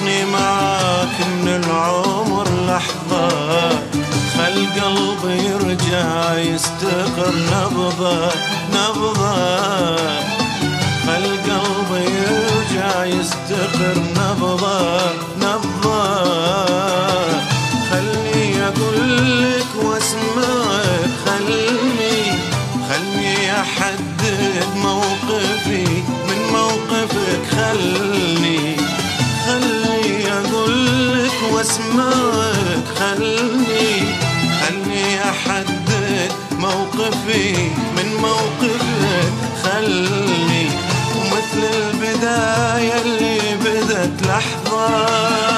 عشني معاك من العمر لحظة، خل قلبي يرجع يستقر نبضة نبضة، خل قلبي يرجع يستقر نبضة نبضة. خلني أقولك واسمعك، خلني أحدد موقفي من موقفك، خلني أقولك واسمعك، خلني أحدد موقفي من موقفك، خلني ومثل البداية اللي بدت لحظة.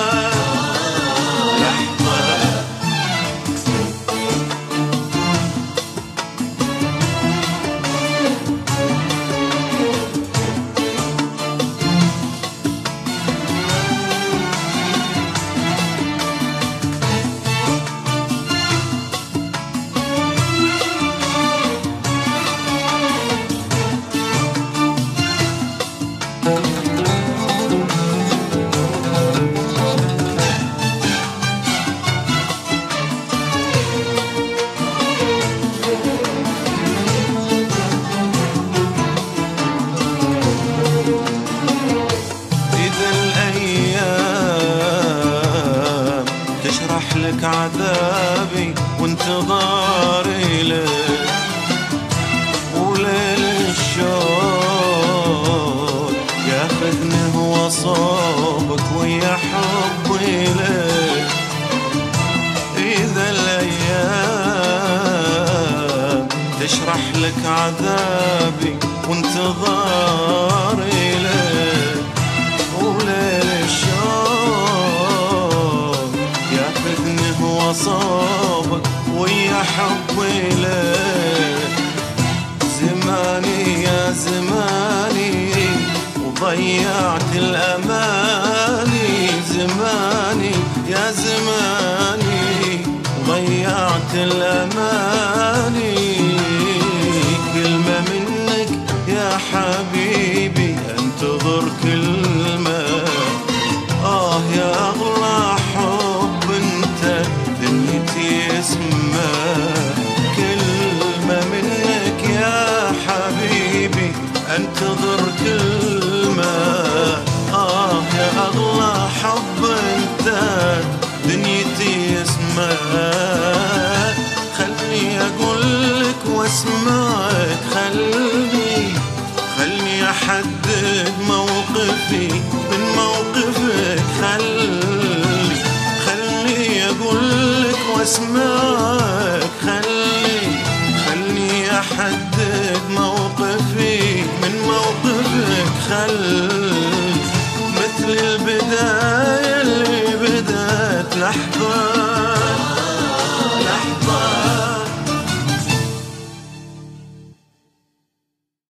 تشرح لك عذابي وانتظاري لك، وليل الشوق ياخذني هو صوبك ويا حبي لك. إذا الأيام تشرح لك عذابي وانتظاري لك، وليل الشوق ياخذني هو صوبك ويا حبي لك. زماني يا زماني وضيعت الأماني، زماني يا زماني وضيعت الأماني. كلمة منك يا حبيبي انتظر كلمة، يا أغلى حب انت دنيتي اسمه. كلمة منك يا حبيبي انتظر كلمة، يا أغلى حب انت دنيتي اسمه. خلني أقولك واسمعك، خلني أحدد موقفي من موقفك، خلني أقولك واسمعك، خلني أحدد موقفي من موقفك، مثل البداية اللي بدت لحظة.